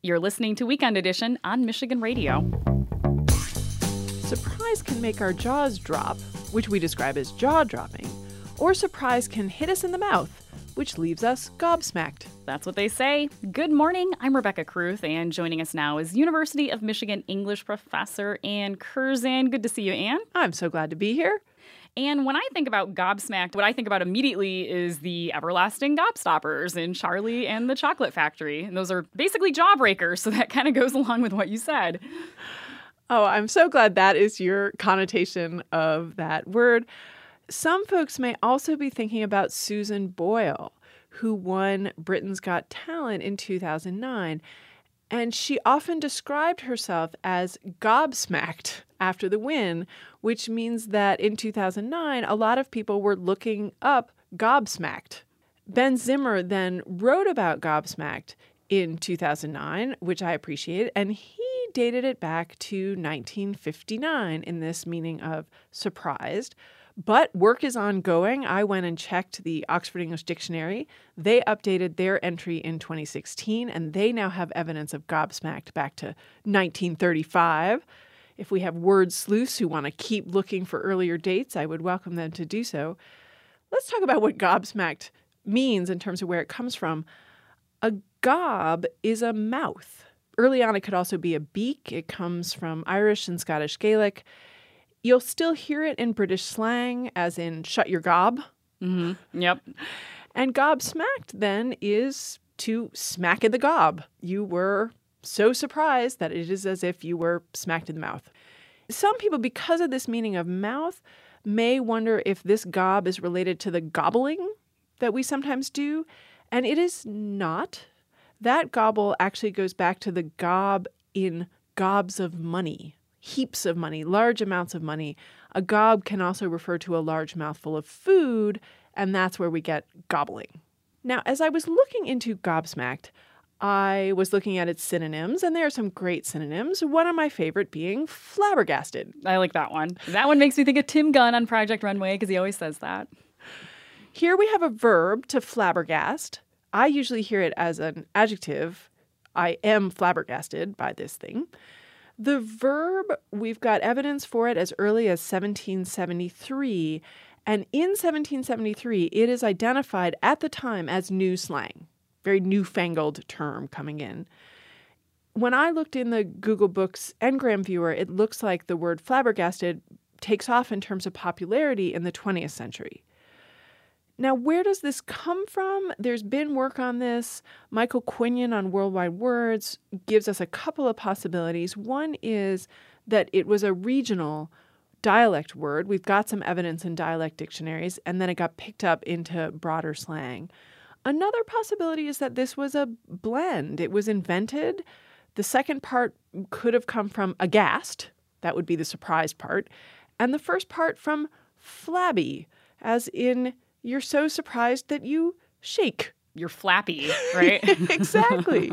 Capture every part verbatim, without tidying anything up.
You're listening to Weekend Edition on Michigan Radio. Surprise can make our jaws drop, which we describe as jaw-dropping, or surprise can hit us in the mouth, which leaves us gobsmacked. That's what they say. Good morning. I'm Rebecca Kruth, and joining us now is University of Michigan English professor Ann Curzan. Good to see you, Ann. I'm so glad to be here. And when I think about gobsmacked, what I think about immediately is the everlasting gobstoppers in Charlie and the Chocolate Factory. And those are basically jawbreakers, so that kind of goes along with what you said. Oh, I'm so glad that is your connotation of that word. Some folks may also be thinking about Susan Boyle, who won Britain's Got Talent in two thousand nine. And she often described herself as gobsmacked after the win, which means that in two thousand nine, a lot of people were looking up gobsmacked. Ben Zimmer then wrote about gobsmacked in two thousand nine, which I appreciate, and he dated it back to nineteen fifty-nine in this meaning of surprised. But work is ongoing. I went and checked the Oxford English Dictionary. They updated their entry in twenty sixteen, and they now have evidence of gobsmacked back to nineteen thirty-five. If we have word sleuths who want to keep looking for earlier dates, I would welcome them to do so. Let's talk about what gobsmacked means in terms of where it comes from. A gob is a mouth. Early on, it could also be a beak. It comes from Irish and Scottish Gaelic. You'll still hear it in British slang, as in shut your gob. Mm-hmm. Yep. And gobsmacked, then, is to smack in the gob. You were so surprised that it is as if you were smacked in the mouth. Some people, because of this meaning of mouth, may wonder if this gob is related to the gobbling that we sometimes do. And it is not. That gobble actually goes back to the gob in gobs of money. Heaps of money, large amounts of money. A gob can also refer to a large mouthful of food, and that's where we get gobbling. Now, as I was looking into gobsmacked, I was looking at its synonyms, and there are some great synonyms, one of my favorite being flabbergasted. I like that one. That one makes me think of Tim Gunn on Project Runway, because he always says that. Here we have a verb, to flabbergast. I usually hear it as an adjective. I am flabbergasted by this thing. The verb, we've got evidence for it as early as seventeen seventy-three, and in seventeen seventy-three, it is identified at the time as new slang, very newfangled term coming in. When I looked in the Google Books Ngram viewer, it looks like the word flabbergasted takes off in terms of popularity in the twentieth century. Now, where does this come from? There's been work on this. Michael Quinion on Worldwide Words gives us a couple of possibilities. One is that it was a regional dialect word. We've got some evidence in dialect dictionaries, and then it got picked up into broader slang. Another possibility is that this was a blend. It was invented. The second part could have come from aghast. That would be the surprise part. And the first part from flabby, as in you're so surprised that you shake. You're flappy, right? Exactly.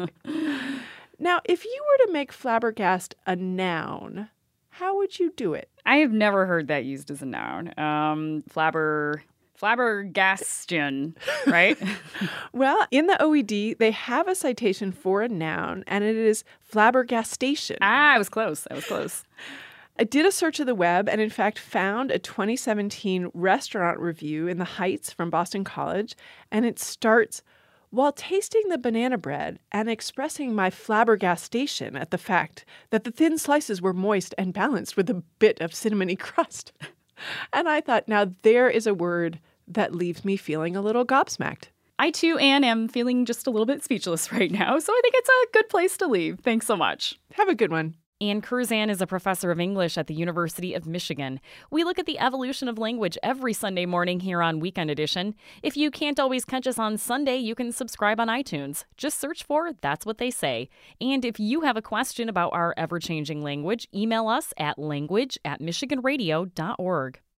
Now, if you were to make flabbergast a noun, how would you do it? I have never heard that used as a noun. Um, flabber, flabbergastion, right? Well, in the O E D, they have a citation for a noun, and it is flabbergastation. Ah, I was close. I was close. I did a search of the web and, in fact, found a twenty seventeen restaurant review in the Heights from Boston College, and it starts, while tasting the banana bread and expressing my flabbergastation at the fact that the thin slices were moist and balanced with a bit of cinnamony crust. And I thought, now there is a word that leaves me feeling a little gobsmacked. I, too, Anne, am feeling just a little bit speechless right now, so I think it's a good place to leave. Thanks so much. Have a good one. Ann Curzan is a professor of English at the University of Michigan. We look at the evolution of language every Sunday morning here on Weekend Edition. If you can't always catch us on Sunday, you can subscribe on iTunes. Just search for That's What They Say. And if you have a question about our ever-changing language, email us at language at michigan radio dot org.